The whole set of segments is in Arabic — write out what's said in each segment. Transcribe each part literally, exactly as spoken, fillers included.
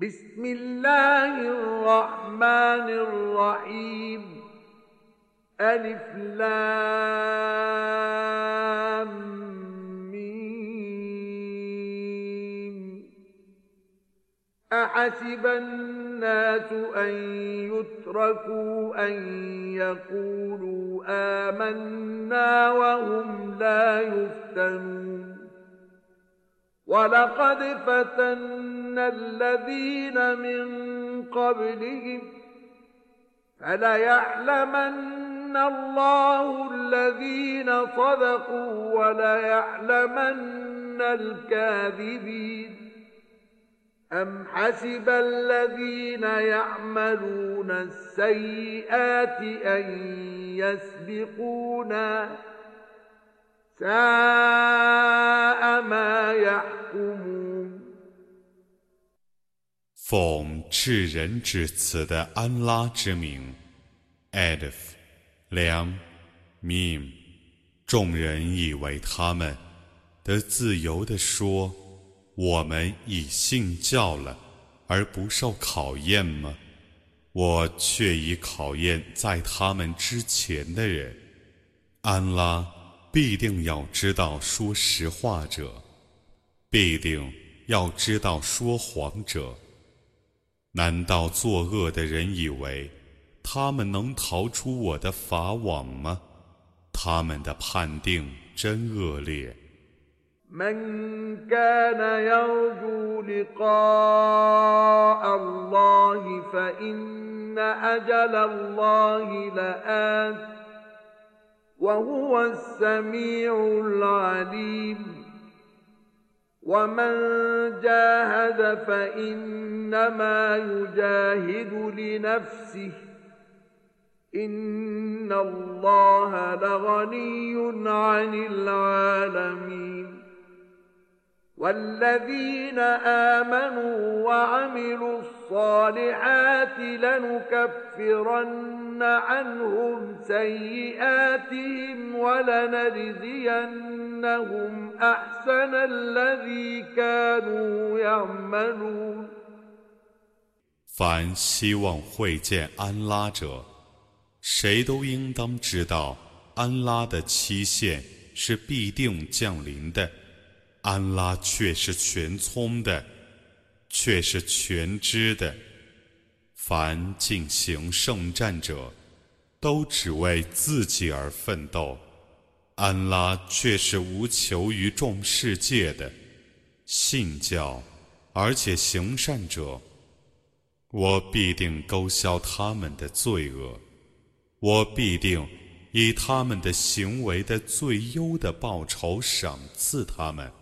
بسم الله الرحمن الرحيم ألف لام ميم أحسب الناس أن يتركوا أن يقولوا آمنا وهم لا يفتنون ولقد فتنا الذين من قبلهم فليعلمن الله الذين صدقوا وليعلمن الكاذبين أم حسب الذين يعملون السيئات أن يسبقونا ساء ما يحكمون 奉至仁至慈的安拉之名 Alif 良 Mim 众人以为他们得自由地说我们已信教了而不受考验吗我却已考验在他们之前的人安拉必定要知道说实话者必定要知道说谎者难道作恶的人以为他们能逃出我的法网吗他们的判定真恶劣 من كان يرجو لقاء الله فإن أجل الله لآت وهو السميع العليم ومن جاهد فإنما يجاهد لنفسه إن الله لغني عن العالمين والذين آمنوا وعملوا الصالحات لنكفرن عنهم سيئاتهم ولنجزينهم أحسن الذي كانوا يعملون 凡希望会见安拉者谁都应当知道安拉的期限是必定降临的安拉却是全聪的却是全知的凡进行圣战者都只为自己而奋斗安拉却是无求于众世界的信教而且行善者我必定勾销他们的罪恶我必定以他们的行为的最优的报酬赏赐他们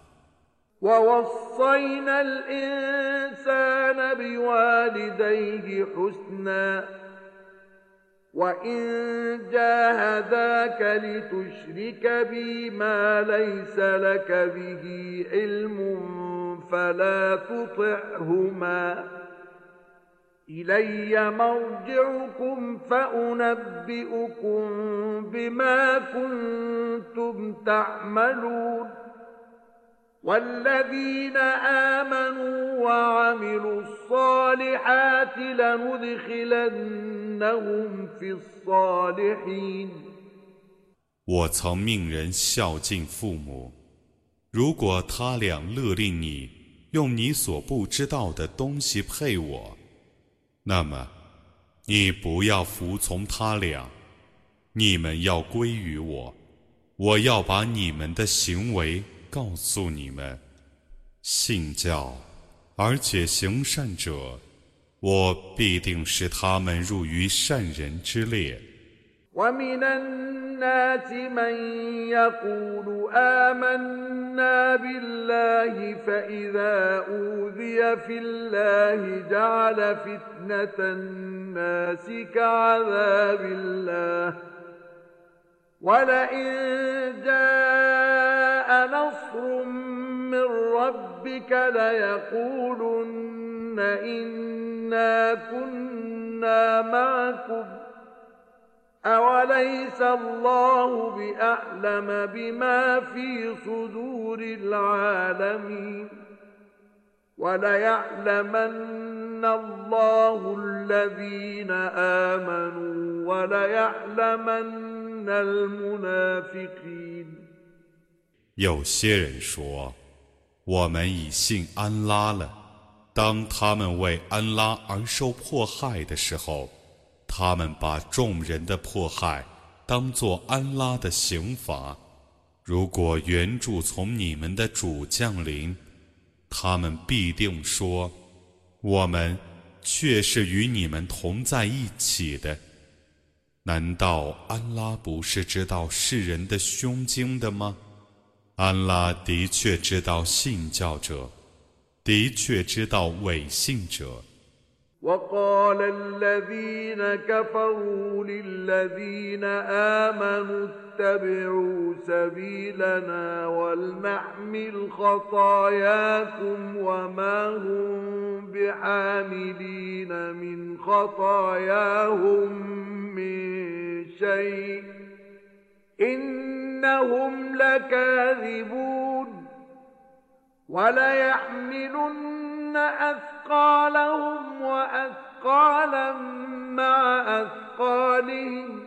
ووصينا الإنسان بوالديه حسنا وإن جاهداك لتشرك بي ما ليس لك به علم فلا تطعهما إلي مرجعكم فأنبئكم بما كنتم تعملون والذين آمنوا وعملوا الصالحات لندخلنهم في الصالحين 我曾命人孝敬父母如果他俩勒令你用你所不知道的东西配我那么你不要服从他俩你们要归于我我要把你们的行为告诉你们信教而且行善者我必定使他们入于善人之列 ومن الناس من يقول آمنا بالله فإذا أوذي في الله جعل فتنة الناس كعذاب الله ولئن جاء نصر من ربك ليقولن إنا كنا معكم أوليس الله بأعلم بما في صدور العالمين وليعلمن الله الذين آمنوا وليعلمن المنافقين 有些人说，我们已信安拉了。当他们为安拉而受迫害的时候，他们把众人的迫害当作安拉的刑罚。如果援助从你们的主降临，他们必定说，我们却是与你们同在一起的。难道安拉不是知道世人的胸襟的吗？安拉的确知道信教者，的确知道伪信者。 وقال الذين كفروا للذين آمنوا اتبعوا سبيلنا ولنحمل خطاياكم وما هم بحاملين من خطاياهم من شيء إنهم لكاذبون وليحملن أثقالهم وأثقالا مع أثقالهم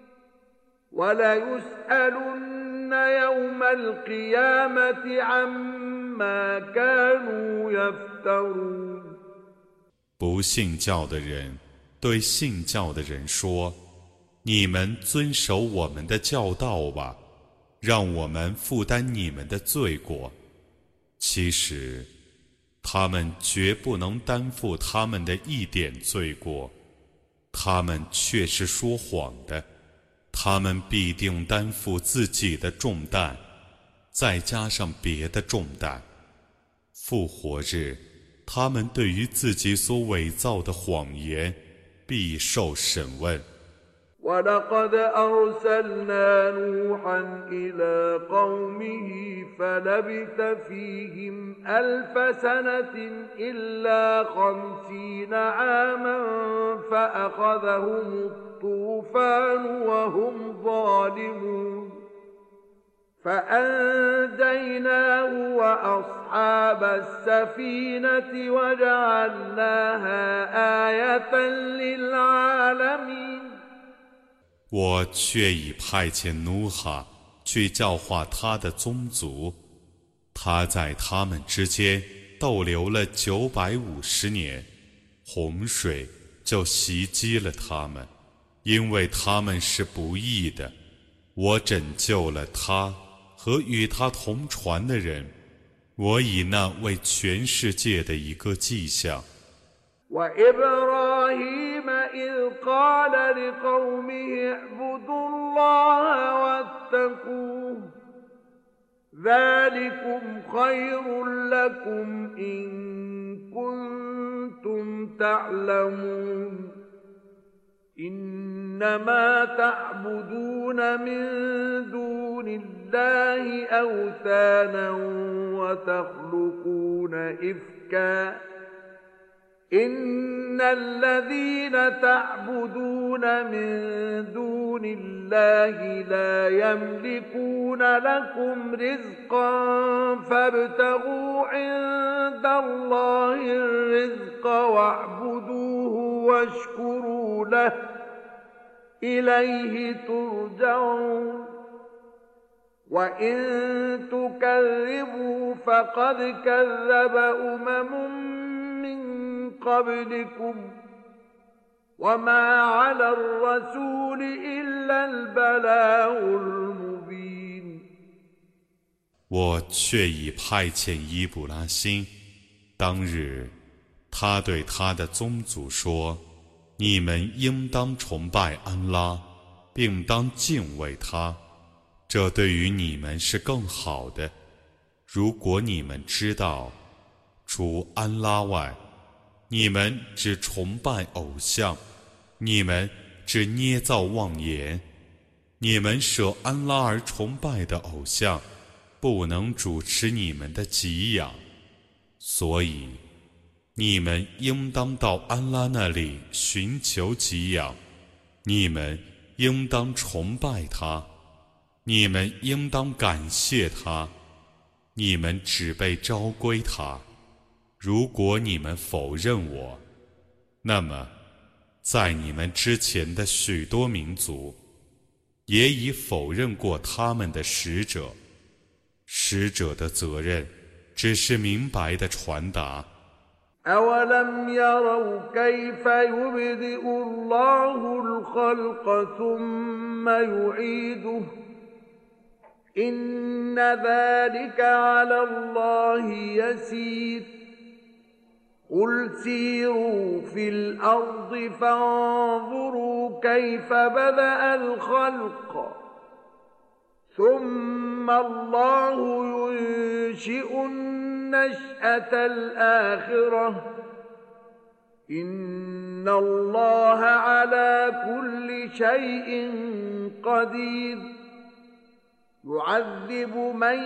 وليسألن يوم القيامة عما كانوا يفترون 不信教的人对信教的人说，你们遵守我们的教导吧，让我们负担你们的罪过。其实他们绝不能担负他们的一点罪过，他们却是说谎的。他们必定担负自己的重担，再加上别的重担。复活日，他们对于自己所伪造的谎言必受审问。 ولقد أرسلنا نوحا إلى قومه فلبث فيهم ألف سنة إلا خمسين عاما فأخذهم الطوفان وهم ظالمون فأنجيناه وأصحاب السفينة وجعلناها آية للعالمين 我却已派遣努哈去教化他的宗族，他在他们之间逗留了九百五十年，洪水就袭击了他们，因为他们是不义的。我拯救了他和与他同船的人，我以那为全世界的一个迹象。 وإبراهيم إذ قال لقومه اعبدوا الله واتقوه ذلكم خير لكم إن كنتم تعلمون إنما تعبدون من دون الله أوثانا وتخلقون إفكا إن الذين تعبدون من دون الله لا يملكون لكم رزقا فابتغوا عند الله الرزق واعبدوه واشكروا له إليه ترجعون وإن تكذبوا فقد كذب أمم قبلكم وما على الرسول إلا البلاغ المبين 我却已派遣伊布拉欣，当日他对他的宗族说，你们应当崇拜安拉，并当敬畏他，这对于你们是更好的。如果你们知道除安拉外，你们只崇拜偶像，你们只捏造妄言，你们舍安拉而崇拜的偶像不能主持你们的给养，所以你们应当到安拉那里寻求给养，你们应当崇拜他，你们应当感谢他，你们只被召归他。如果你们否认我， 那么在你们之前的许多民族也已否认过他们的使者，使者的责任只是明白的传达。 أولم يروا كيف يبدئ الله الخلق ثم يعيده إن ذلك على الله يسير قل سيروا في الأرض فانظروا كيف بدأ الخلق ثم الله ينشئ النشأة الآخرة إن الله على كل شيء قدير يعذب من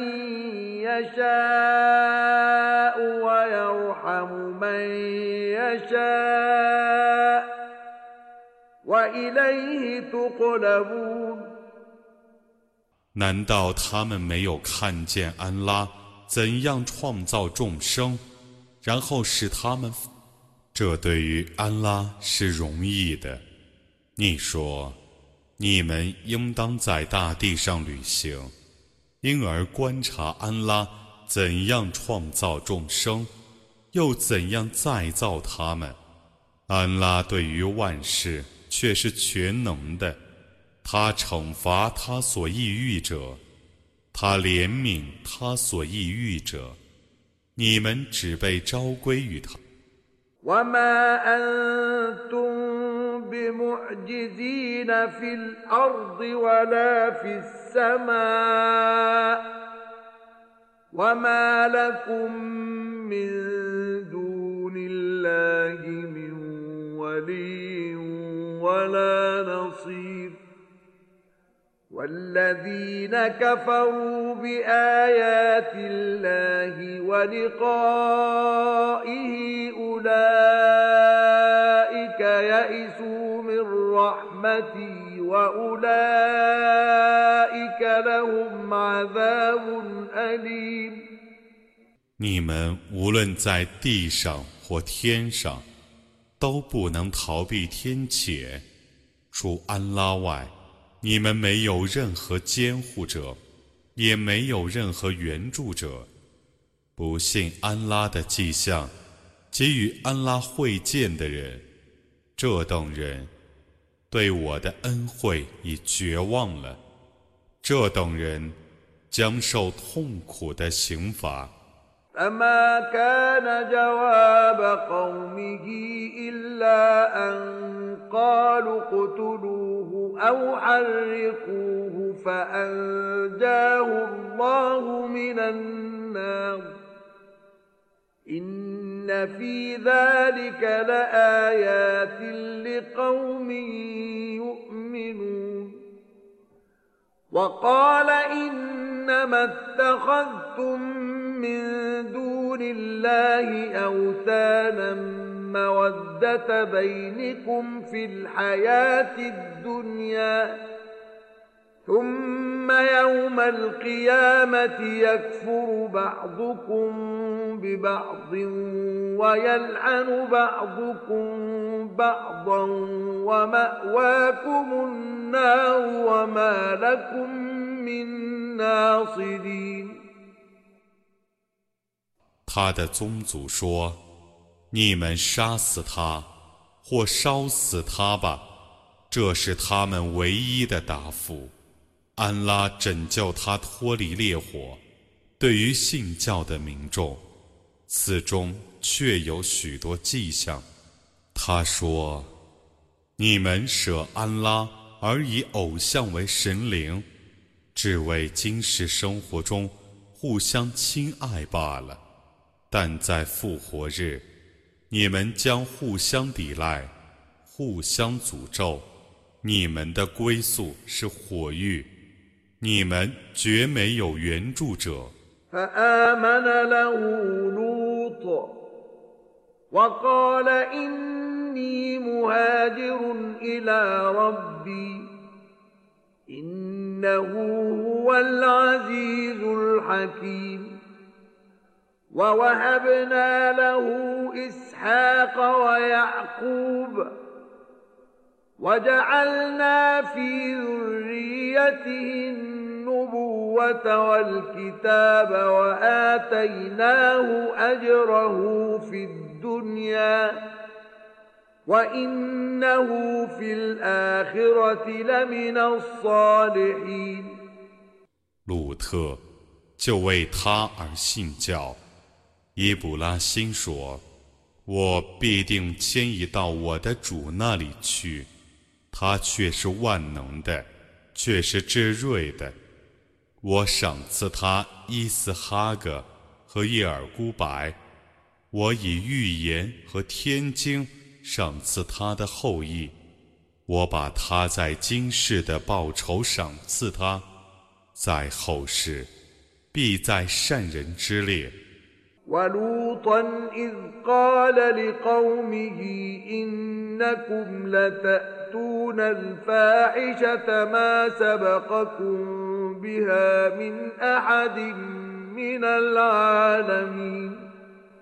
يشاء ويرحم من يشاء وإليه تقلبون 难道他们没有看见安拉怎样创造众生，然后使他们？这对于安拉是容易的。你说，你们应当在大地上旅行，因而观察安拉怎样创造众生，又怎样再造他们。安拉对于万事却是全能的，他惩罚他所抑郁者，他怜悯他所抑郁者，你们只被召归于他。 وما أنتم بمعجزين في الأرض ولا في السماء وما لكم من دون الله من ولي ولا نصير والذين كفروا بآيات الله ولقائه أولئك يئسوا من رحمتي وأولئك لهم عذاب أليم 你们无论在地上或天上，都不能逃避天谴。除安拉外，你们没有任何监护者，也没有任何援助者。不信安拉的迹象，给予安拉会见的人，这等人对我的恩惠已绝望了。这等人将受痛苦的刑罚。 فما كان جواب قومه إلا أن قالوا اقتلوه أو حرقوه فأنجاه الله من النار إن في ذلك لآيات لقوم يؤمنون وقال إنما اتخذتم من دون الله أوثانا مودة بينكم في الحياة الدنيا ثم يوم القيامة يكفر بعضكم ببعض ويلعن بعضكم بعضا ومأواكم النار وما لكم من ناصرين 他的宗族说：“你们杀死他，或烧死他吧，这是他们唯一的答复。安拉拯救他脱离烈火。对于信教的民众，此中确有许多迹象。”他说：“你们舍安拉而以偶像为神灵，只为今世生活中互相亲爱罢了。但在复活日，你们将互相抵赖，互相诅咒，你们的归宿是火狱，你们绝没有援助者。” فآمن له لوط وقال إني مهاجر إلى ربي إنه هو العزيز الحكيم ووهبنا له إسحاق ويعقوب وجعلنا في ذريته النبوة والكتاب وآتيناه أجره في الدنيا وإنه في الآخرة لمن الصالحين 路特就为他而信教。伊卜拉欣说：“我必定迁移到我的主那里去，他却是万能的，却是至睿的。我赏赐他伊斯哈格和叶尔孤白，我以预言和天经赏赐他的后裔。我把他在今世的报酬赏赐他，在后世必在善人之列。” ولوطا إذ قال لقومه إنكم لتأتون الفاحشة ما سبقكم بها من أحد من العالمين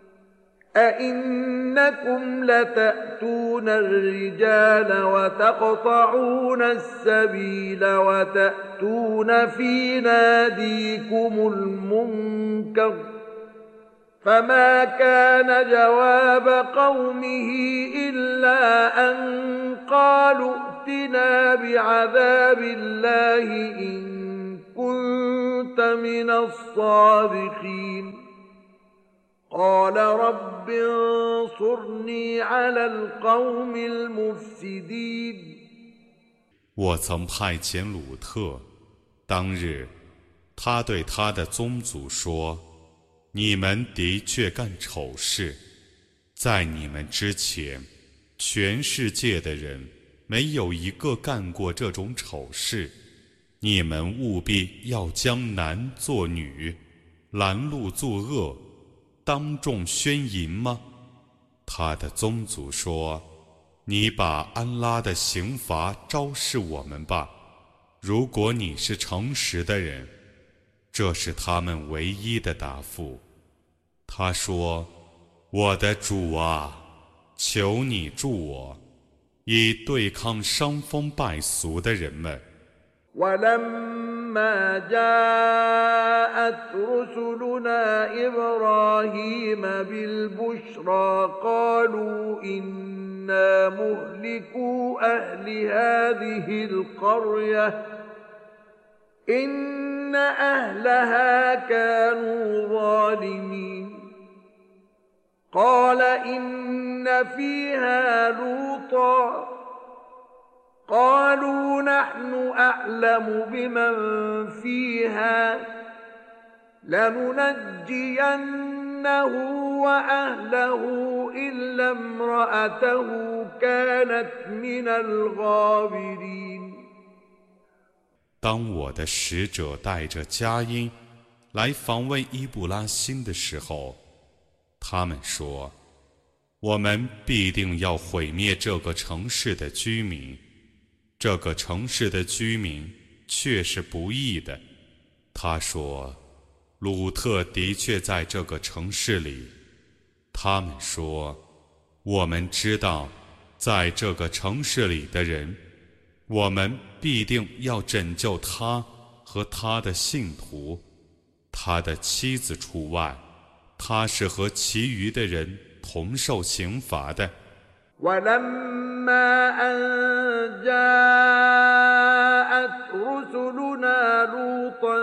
أئنكم لتأتون الرجال وتقطعون السبيل وتأتون في ناديكم المنكر فما كان جواب قومه إلا أن قالوا ائتنا بعذاب الله إن كنت من الصادقين قال رب انصرني على القوم المفسدين 我曾派遣鲁特，当日他对他的宗族说：“你们的确干丑事，在你们之前，全世界的人没有一个干过这种丑事。你们务必要将男作女，拦路作恶，当众宣淫吗？”他的宗族说：“你把安拉的刑罚昭示我们吧，如果你是诚实的人。”这是他们唯一的答复。他说：“我的主啊，求你助我，以对抗伤风败俗的人们。” ولما جاءت رسلنا إبراهيم بالبشرى قالوا إنا مهلكو أهل هذه القرية إن أهلها كانوا ظالمين قال إن فيها لوطا قالوا نحن أعلم بمن فيها لننجينه وأهله إلا امرأته كانت من الغابرين 当我的使者带着佳音来访问伊布拉欣的时候，他们说：“我们必定要毁灭这个城市的居民。这个城市的居民却是不义的。”他说：“鲁特的确在这个城市里。”他们说：“我们知道，在这个城市里的人，我们必定要拯救他和他的信徒，他的妻子除外，他是和其余的人同受刑罚的。” ولما أن جاءت رسلنا لوطا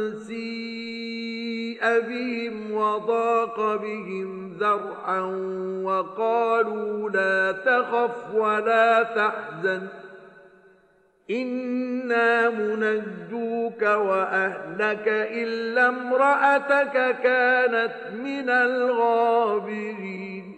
سيء بهم وضاق بهم ذرعا وقالوا لا تخف ولا تحزن إنا منجوك وأهلك إلا امرأتك كانت من الغابرين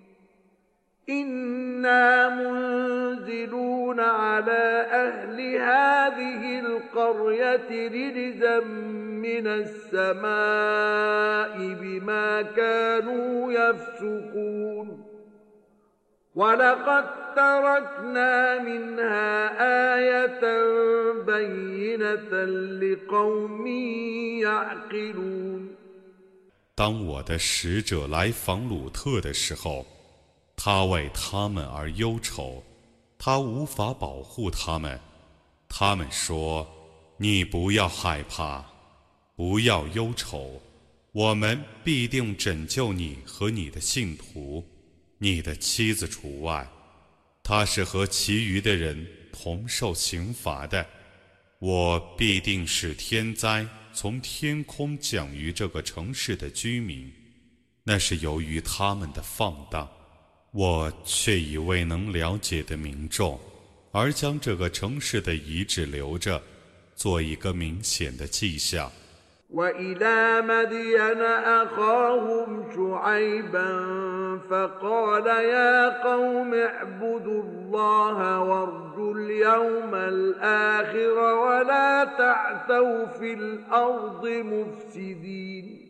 إنا منزلون على أهل هذه القرية رجزا من السماء بما كانوا يفسقون ولقد تركنا منها آية بينة لقوم يعقلون 当我的使者来访鲁特的时候，他为他们而忧愁，他无法保护他们。他们说：你不要害怕，不要忧愁，我们必定拯救你和你的信徒，你的妻子除外。他是和其余的人同受刑罚的。我必定使天灾从天空降于这个城市的居民，那是由于他们的放荡。我却以未能了解的民众，而将这个城市的遗址留着，做一个明显的迹象。 وإلى مدين أخاهم شعيبا فقال يا قوم اعبدوا الله وارجوا اليوم الآخر ولا تعثوا في الأرض مفسدين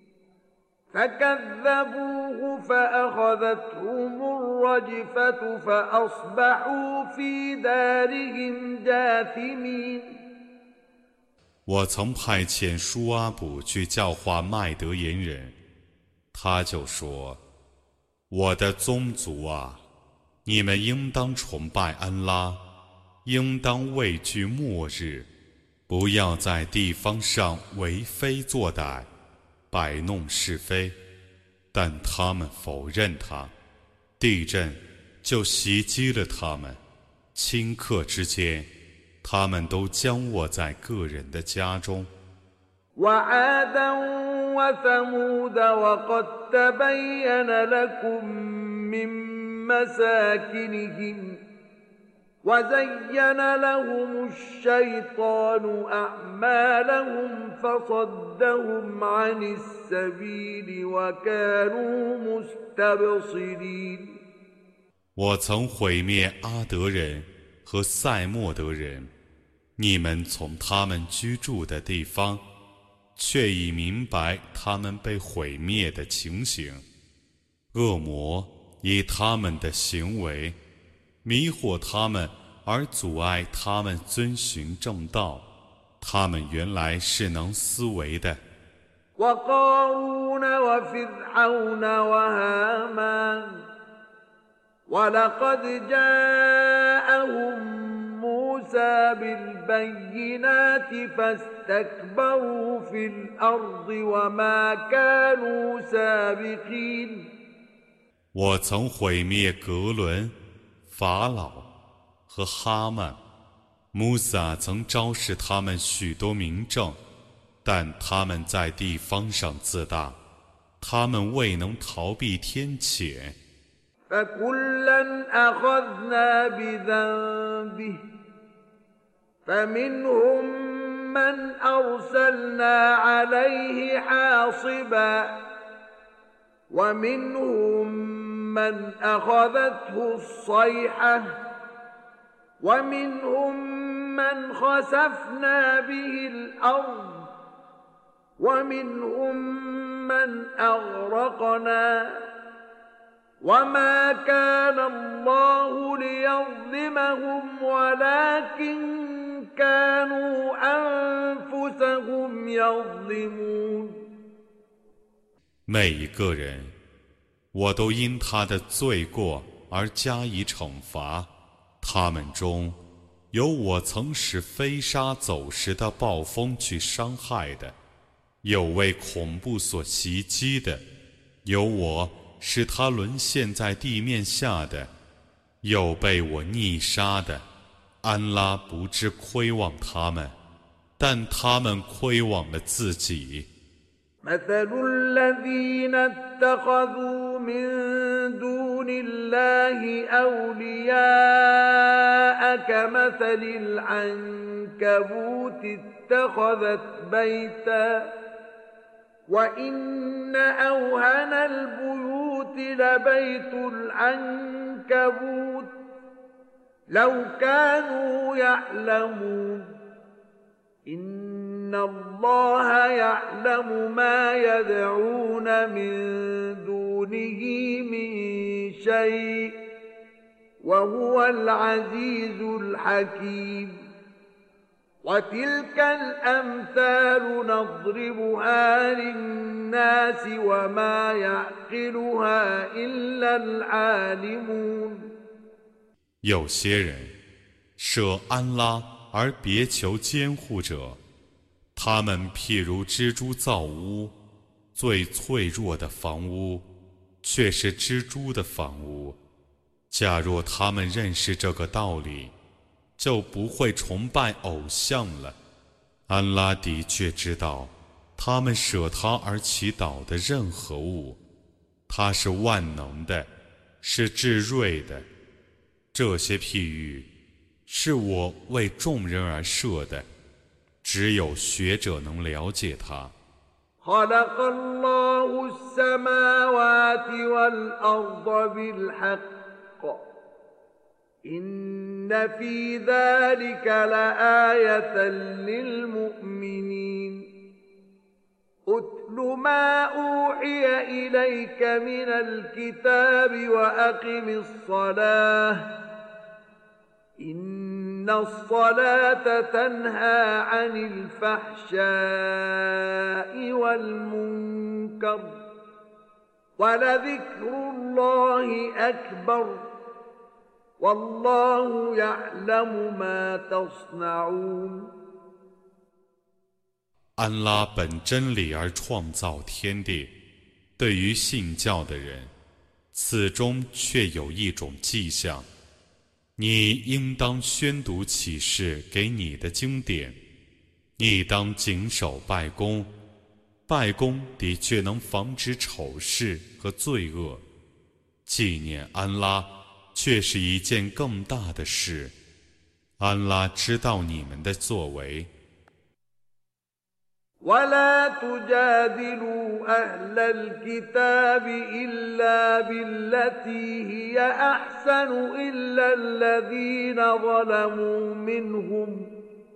فكذبوه فأخذتهم الرجفة فأصبحوا في دارهم جاثمين 我曾派遣舒阿卜去教化麦德言人，他就说：我的宗族啊，你们应当崇拜安拉，应当畏惧末日，不要在地方上为非作歹，摆弄是非。但他们否认他，地震就袭击了他们，顷刻之间他们都僵卧在个人的家中。 وعادا وثمود وقد تبين لكم من مساكنهم وزين لهم الشيطان أعمالهم فصدهم عن السبيل وكانوا مستبصرين 我曾毁灭阿德人和塞莫德人，你们从他们居住的地方，却已明白他们被毁灭的情形。恶魔以他们的行为迷惑他们，而阻碍他们遵循正道。他们原来是能思维的。 وقارون وفرعون وهامان ولقد جاءهم موسى بالبينات فاستكبروا في الأرض وما كانوا سابقين 我曾毁灭格伦、法老和哈曼，穆萨曾昭示他们许多明证，但他们在地方上自大，他们未能逃避天谴。 فكلا أخذنا بذنبه فمنهم من أرسلنا عليه حاصبا ومنهم من أخذته الصيحة ومنهم من خسفنا به الأرض ومنهم من أغرقنا وما كان الله ليظلمهم ولكن كانوا أنفسهم يظلمون 每一个人，我都因他的罪过而加以惩罚。他们中有我曾使飞沙走石的暴风去伤害的，有为恐怖所袭击的，有我使他沦陷在地面下的，有被我溺杀的。安拉不知亏枉他们，但他们亏枉了自己。 مثل الذين اتخذوا من دون الله أولياء كمثل العنكبوت اتخذت بيتا وإن أوهن البيوت لبيت العنكبوت لو كانوا يعلمون إن الله يعلم ما يدعون من دونه من شيء وهو العزيز الحكيم وتلك الأمثال نضربها للناس وما يعقلها إلا العالمون 有些人舍安拉而别求监护者，他们譬如蜘蛛造屋，最脆弱的房屋却是蜘蛛的房屋。假若他们认识这个道理，就不会崇拜偶像了。安拉的确知道他们舍他而祈祷的任何物，他是万能的，是至睿的。这些譬喻是我为众人而设的，只有学者能了解它。 خلق الله السماوات والأرض بالحق إن في ذلك لآية للمؤمنين أتل ما أوحي إليك من الكتاب وأقم الصلاة إن الصلاة تنهى عن الفحشاء والمنكر ولذكر الله أكبر والله يعلم ما تصنعون 安拉本真理而创造天地，对于信教的人，此中却有一种迹象。你应当宣读启示给你的经典，你当谨守拜功，拜功的确能防止丑事和罪恶。纪念安拉却是一件更大的事，安拉知道你们的作为。 ولا تجادلوا أهل الكتاب إلا بالتي هي أحسن إلا الذين ظلموا منهم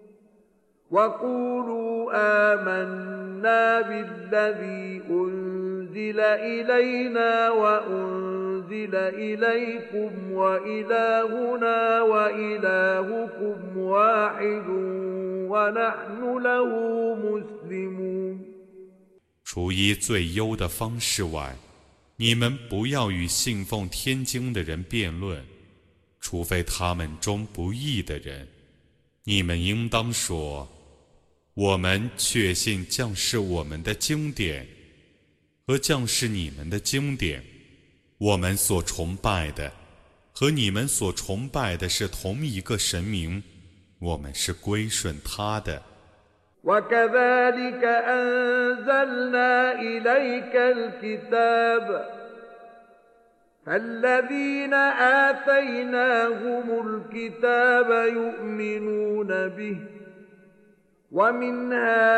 وقولوا آمنا بالذي أنزل إلينا وأنزل إليكم وإلهنا وإلهكم واحد ونحن له مسلمون 除依最优的方式外，你们不要与信奉天经的人辩论，除非他们中不义的人。你们应当说，我们确信将是我们的经典和将是你们的经典，我们所崇拜的和你们所崇拜的是同一个神明，我们是归顺他的。 وكذلك أنزلنا إليك الكتاب فالذين آتيناهم الكتاب يؤمنون به ومن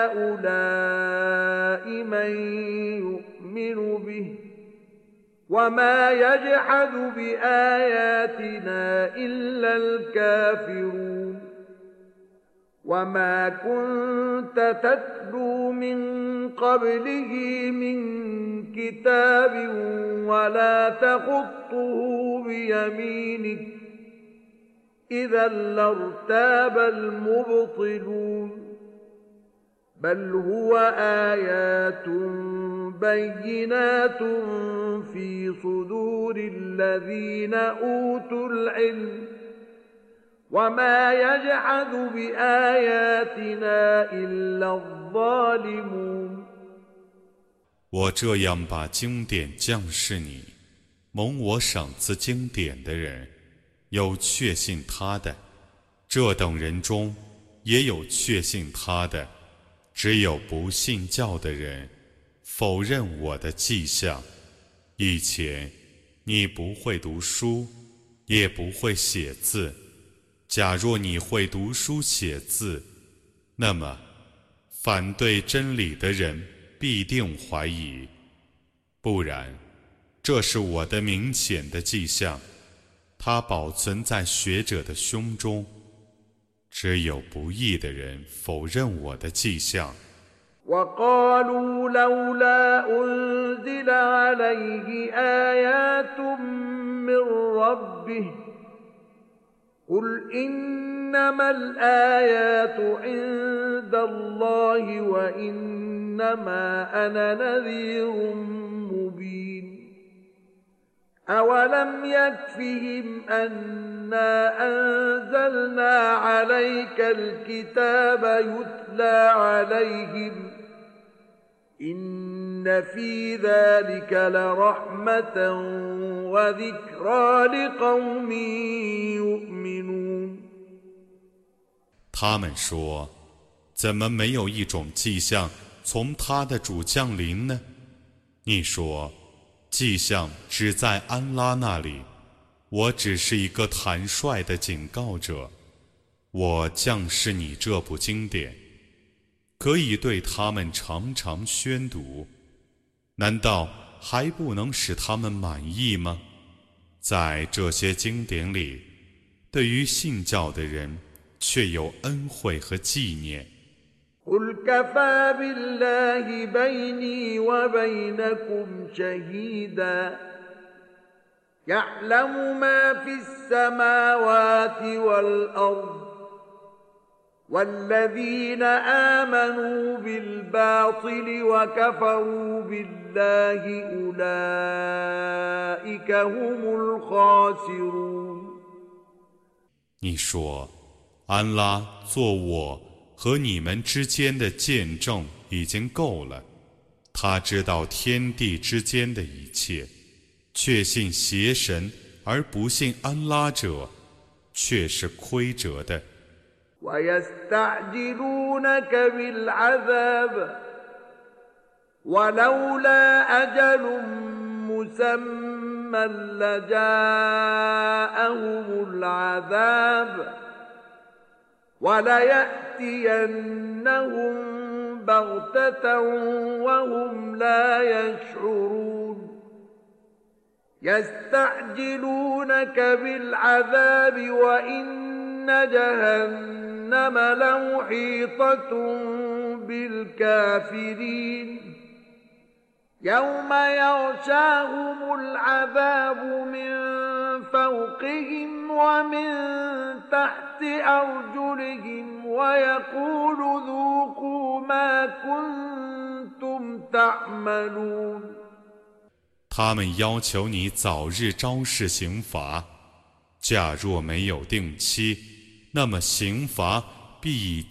هؤلاء من يؤمن به وما يجحد بآياتنا إلا الكافرون وما كنت تتلو من قبله من كتاب ولا تخطه بيمينك إذا لارتاب المبطلون بل هو آيات بينات في صدور الذين أوتوا العلم وما يجحد بآياتنا إلا الظالمون 我这样把经典降示你，蒙我赏赐经典的人，有确信他的，这等人中也有确信他的，只有不信教的人否认我的迹象。以前你不会读书，也不会写字。假若你会读书写字，那么反对真理的人必定怀疑，不然，这是我的明显的迹象，它保存在学者的胸中。只有不义的人否认我的迹象。 وقالوا لولا أنزل عليه آيات من ربه قل إن إنما الآيات عند الله وإنما أنا نذير مبين أولم يكفهم أنا أنزلنا عليك الكتاب يتلى عليهم إن في ذلك لرحمة وذكرى لقوم يؤمنون 他们说：“怎么没有一种迹象从他的主降临呢？”你说：“迹象只在安拉那里，我只是一个坦率的警告者。我降示你这部经典，可以对他们常常宣读，难道还不能使他们满意吗？在这些经典里，对于信教的人却有恩惠和纪念。 قل كفى بالله بيني وبينكم شهيدا يعلم ما في السماوات والأرض والذين آمنوا بالباطل وكفروا بالله أولئك هم الخاسرون 你说，安拉做我和你们之间的见证已经够了，他知道天地之间的一切，确信邪神而不信安拉者，却是亏折的。 ويستعجلونك بالعذاب ولولا أجل مسمى لجاءهم العذاب وليأتينهم بغتة وهم لا يشعرون يستعجلونك بالعذاب وإن جهنم لمحيطة بالكافرين يوم يغشاهم العذاب من فوقهم ومن تحت أرجلهم ويقول ذوقوا ما كنتم تعملون 他们要求你早日昭示刑罚，假若没有定期，那么刑罚必以